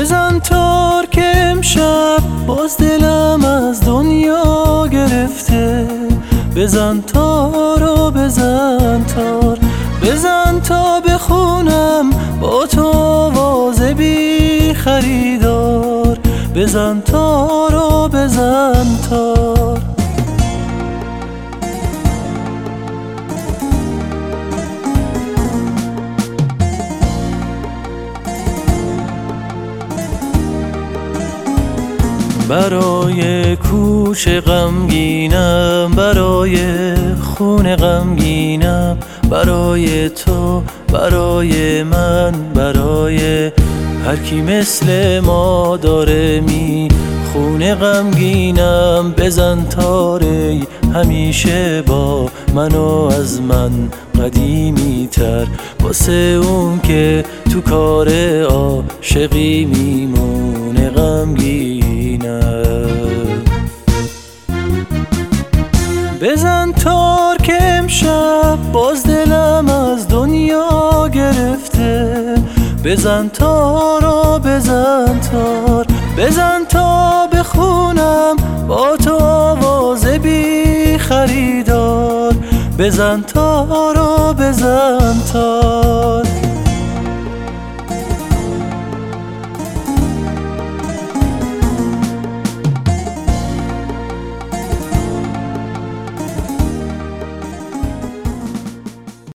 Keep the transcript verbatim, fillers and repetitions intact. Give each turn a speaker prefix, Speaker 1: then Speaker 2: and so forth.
Speaker 1: بزن تار که امشب باز دلم از دنیا گرفته. بزن تار و بزن تار، بزن تا بخونم با تو آواز بی خریدار. بزن تار و بزن تار. برای کوچ غمگینم، برای خون غمگینم، برای تو، برای من، برای هر کی مثل ما داره می خون غمگینم. بزن تاره همیشه با منو از من قدیمی تر، واسه اون که تو کار عاشقی میمونه غمگینم. بزن تار که امشب باز دلم از دنیا گرفته. بزن تار و بزن تار، بزن تا بخونم با تو آواز بی خریدار. بزن تار و بزن تار.